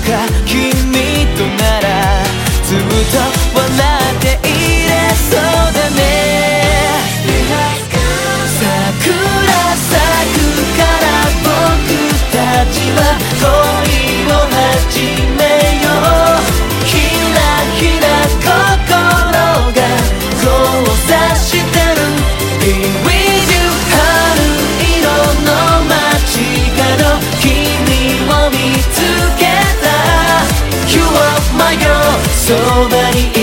か君とならずっと笑っていれそうだね。桜咲くから僕たちは恋を始めよう。ひらひら心が交差してる Be with you 春色の街角君を見つけた You are my girl そばに